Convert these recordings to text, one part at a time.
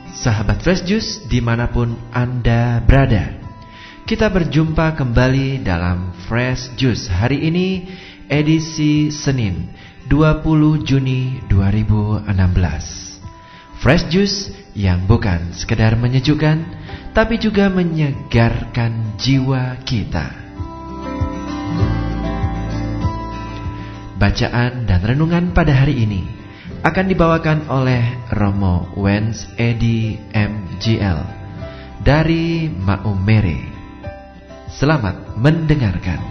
Sahabat Fresh Juice dimanapun Anda berada, kita berjumpa kembali dalam Fresh Juice hari ini, edisi Senin 20 Juni 2016. Fresh Juice yang bukan sekedar menyejukkan, tapi juga menyegarkan jiwa kita. Bacaan dan renungan pada hari ini akan dibawakan oleh Romo Wens Edi MGL dari Maumere. Selamat mendengarkan.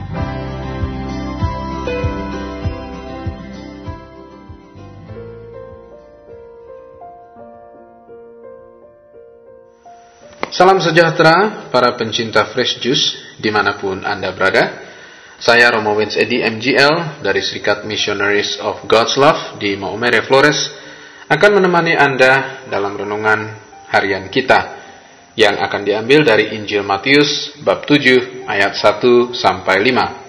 Salam sejahtera para pencinta Fresh Juice dimanapun Anda berada. Saya Romo Wens Edi MGL dari Serikat Missionaries of God's Love di Maumere Flores akan menemani Anda dalam renungan harian kita yang akan diambil dari Injil Matius bab 7 ayat 1 sampai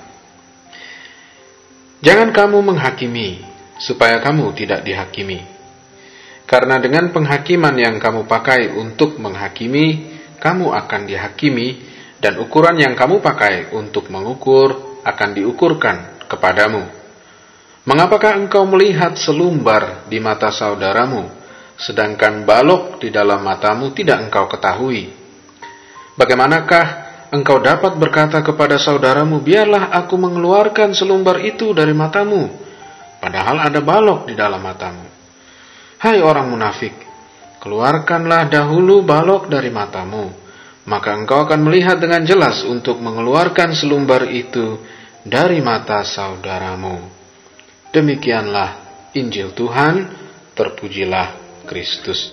5. Jangan kamu menghakimi supaya kamu tidak dihakimi. Karena dengan penghakiman yang kamu pakai untuk menghakimi, kamu akan dihakimi, dan ukuran yang kamu pakai untuk mengukur akan diukurkan kepadamu. Mengapakah engkau melihat selumbar di mata saudaramu, sedangkan balok di dalam matamu tidak engkau ketahui? Bagaimanakah engkau dapat berkata kepada saudaramu, biarlah aku mengeluarkan selumbar itu dari matamu, padahal ada balok di dalam matamu? Hai orang munafik, keluarkanlah dahulu balok dari matamu, maka engkau akan melihat dengan jelas untuk mengeluarkan selumbar itu dari mata saudaramu. Demikianlah Injil Tuhan, terpujilah Kristus.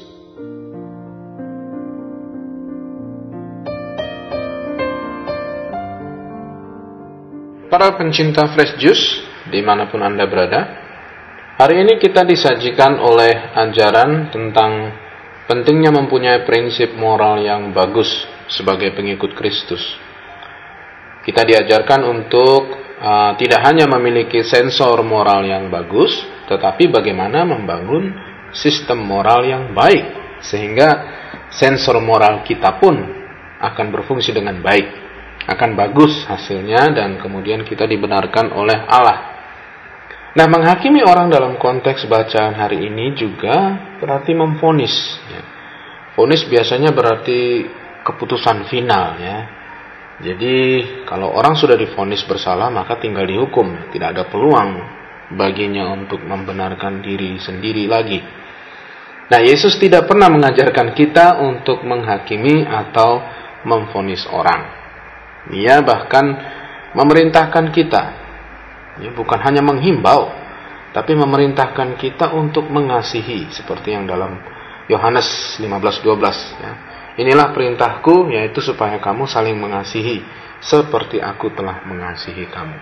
Para pencinta Fresh Juice, dimanapun Anda berada, hari ini kita disajikan oleh ajaran tentang pentingnya mempunyai prinsip moral yang bagus sebagai pengikut Kristus. Kita diajarkan untuk tidak hanya memiliki sensor moral yang bagus, tetapi bagaimana membangun sistem moral yang baik, sehingga sensor moral kita pun akan berfungsi dengan baik, akan bagus hasilnya, dan kemudian kita dibenarkan oleh Allah. Nah, menghakimi orang dalam konteks bacaan hari ini juga berarti memvonis. Vonis biasanya berarti keputusan final, ya. Jadi kalau orang sudah divonis bersalah, maka tinggal dihukum, tidak ada peluang baginya untuk membenarkan diri sendiri lagi. Nah, Yesus tidak pernah mengajarkan kita untuk menghakimi atau memvonis orang. Dia bahkan memerintahkan kita, ya, bukan hanya menghimbau, tapi memerintahkan kita untuk mengasihi, seperti yang dalam Yohanes 15:12, ya. Inilah perintahku, yaitu supaya kamu saling mengasihi, seperti aku telah mengasihi kamu.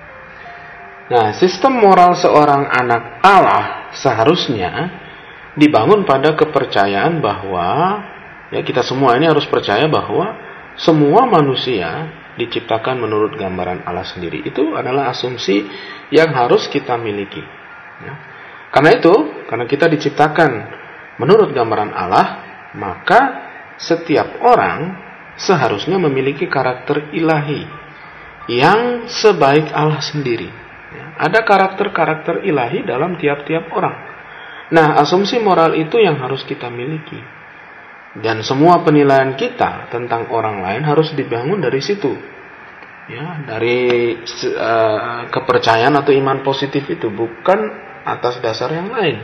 Nah, sistem moral seorang anak Allah seharusnya dibangun pada kepercayaan bahwa, ya, kita semua ini harus percaya bahwa semua manusia diciptakan menurut gambaran Allah sendiri. Itu adalah asumsi yang harus kita miliki, ya. Karena kita diciptakan menurut gambaran Allah, maka setiap orang seharusnya memiliki karakter ilahi yang sebaik Allah sendiri. Ada karakter-karakter ilahi dalam tiap-tiap orang. Nah, asumsi moral itu yang harus kita miliki. Dan semua penilaian kita tentang orang lain harus dibangun dari situ. Ya, dari kepercayaan atau iman positif itu, bukan atas dasar yang lain.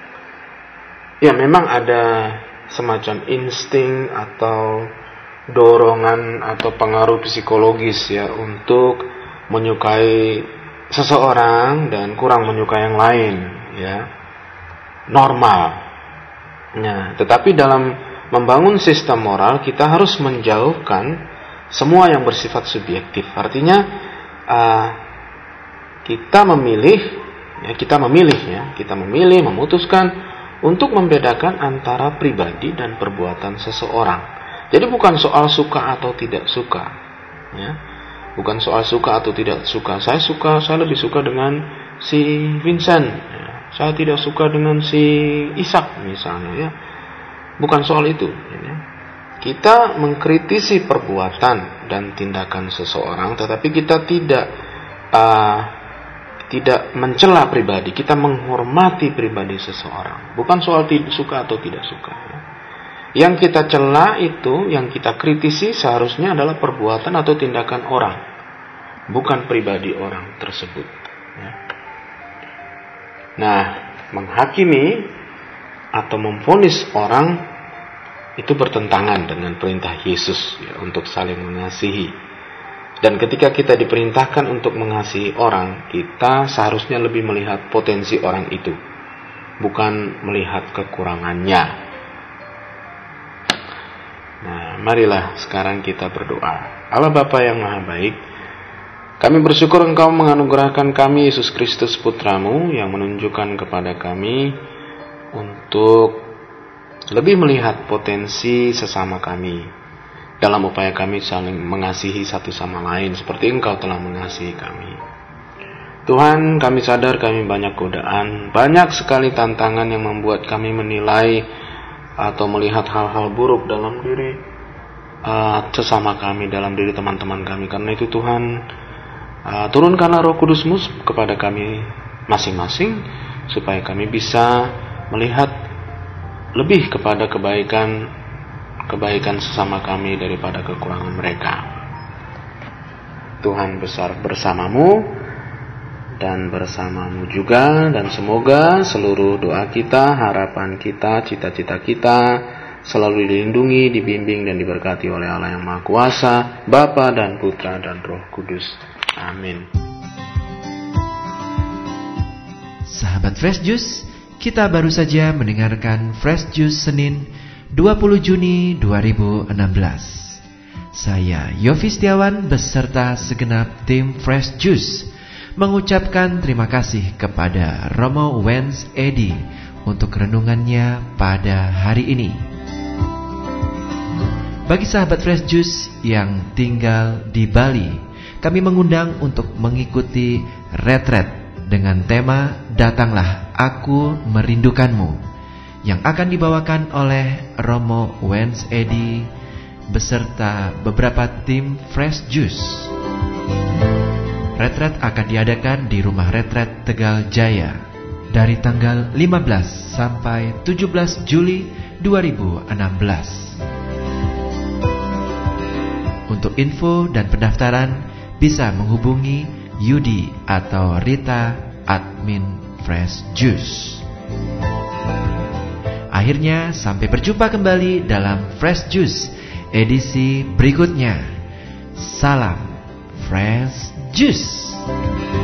Ya, memang ada semacam insting atau dorongan atau pengaruh psikologis, ya, untuk menyukai seseorang dan kurang menyukai yang lain, ya, normal. Nah, tetapi dalam membangun sistem moral kita harus menjauhkan semua yang bersifat subjektif. Artinya kita memilih, memutuskan untuk membedakan antara pribadi dan perbuatan seseorang. Jadi bukan soal suka atau tidak suka, ya. Bukan soal suka atau tidak suka. Saya lebih suka dengan si Vincent, ya. Saya tidak suka dengan si Ishak misalnya, ya. Bukan soal itu. Kita mengkritisi perbuatan dan tindakan seseorang, tetapi kita tidak mencela pribadi, kita menghormati pribadi seseorang. Bukan soal suka atau tidak suka. Yang kita cela itu, yang kita kritisi seharusnya adalah perbuatan atau tindakan orang, bukan pribadi orang tersebut. Nah, menghakimi atau memvonis orang itu bertentangan dengan perintah Yesus untuk saling mengasihi. Dan ketika kita diperintahkan untuk mengasihi orang, kita seharusnya lebih melihat potensi orang itu, bukan melihat kekurangannya. Nah, marilah sekarang kita berdoa. Allah Bapa yang Maha Baik, kami bersyukur Engkau menganugerahkan kami Yesus Kristus Putra-Mu yang menunjukkan kepada kami untuk lebih melihat potensi sesama kami dalam upaya kami saling mengasihi satu sama lain seperti Engkau telah mengasihi kami. Tuhan, kami sadar kami banyak godaan, banyak sekali tantangan yang membuat kami menilai atau melihat hal-hal buruk dalam diri sesama kami, dalam diri teman-teman kami. Karena itu Tuhan, turunkanlah Roh Kudus-Mu kepada kami masing-masing supaya kami bisa melihat lebih kepada kebaikan sesama kami daripada kekurangan mereka. Tuhan besar bersama-Mu dan bersama-Mu juga, dan semoga seluruh doa kita, harapan kita, cita-cita kita selalu dilindungi, dibimbing dan diberkati oleh Allah yang Maha Kuasa, Bapa dan Putra dan Roh Kudus. Amin. Sahabat Fresh Juice, kita baru saja mendengarkan Fresh Juice Senin 20 Juni 2016. Saya Yofi Setiawan beserta segenap tim Fresh Juice mengucapkan terima kasih kepada Romo Wens Edi untuk renungannya pada hari ini. Bagi sahabat Fresh Juice yang tinggal di Bali, kami mengundang untuk mengikuti retret dengan tema Datanglah Aku Merindukanmu, yang akan dibawakan oleh Romo Wens Edi beserta beberapa tim Fresh Juice. Retret akan diadakan di Rumah Retret Tegal Jaya dari tanggal 15 sampai 17 Juli 2016. Untuk info dan pendaftaran bisa menghubungi Yudi atau Rita, admin Fresh Juice. Akhirnya sampai berjumpa kembali dalam Fresh Juice edisi berikutnya. Salam Fresh Juice.